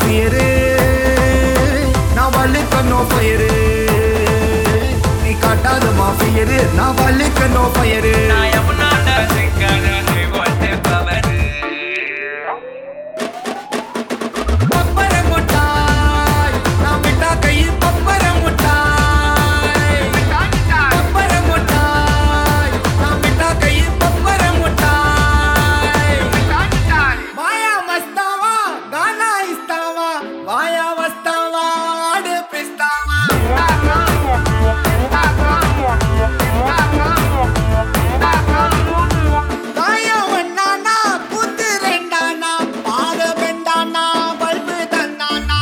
fear நான் வழுக்க no fire நீ காட்டாத மாஃபியர் நான் வழுக்க no fire நான் எவனாண்ட சிக்கன நீ ஓட்டே பவர் பப்பர முட்டாய் நான் விட்டா கை பப்பர முட்டாய் பப்பர முட்டாய் நான் விட்டா கை பப்பர முட்டாய் மாயா மஸ்தாவா கானா இஸ்தாவா வாயா வஸ்தாவா ஆடு பிஸ்தாவா தாயா வண்ணானா புத்து ரெண்டானா பாத பெண்டானா பல்பு தந்தானா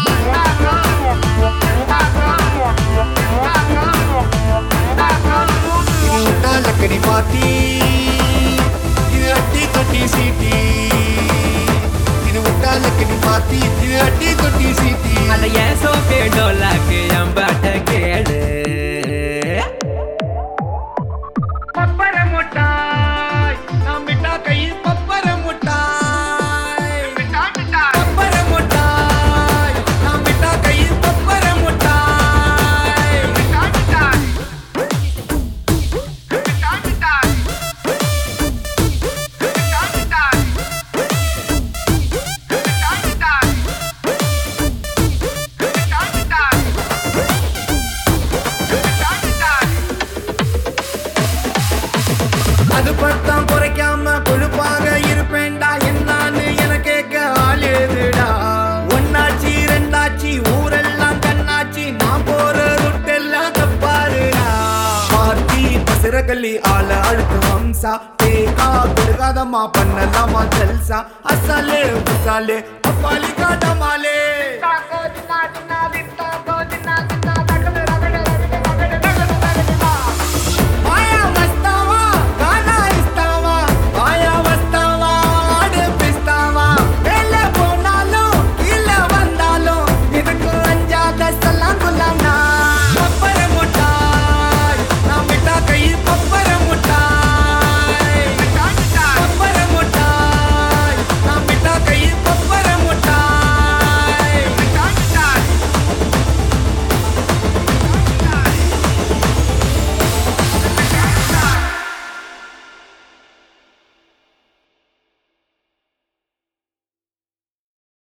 இது விட்டா லக்கடி பாத்தி இது அட்டி தொட்டி சீட்டி இது விட்டா லக்கடி பாத்தி இது அட்டி தொட்டி சீட்டி அட ஏன் சோக்கே டோலாக்கு என் பாட்ட கேளு பப்பர முட்டாய் நான் விட்டா கை பப்பர முட்டாய் பப்பர முட்டாய் நான் விட்டா கை பப்பர முட்டாய் அது பட்டம் குறைக்காம கொழுப்பாக இருப்பேன்டா என்னான்னு என கேட்க ஆள் ஏதுடா ஒன்னாச்சி ரெண்டாச்சி ஊரெல்லாம் கண்ணாச்சி நான் போற ருட்டெல்லாம் தப்பாருடா பார்த்தி பசிரகல்லி ஆள அழுத்து வம்சா தேகா கொடுக்காதம்மா பண்ணலாமா ஜல்சா அசாலே உசாலே அப்பாலி காட்டமாலே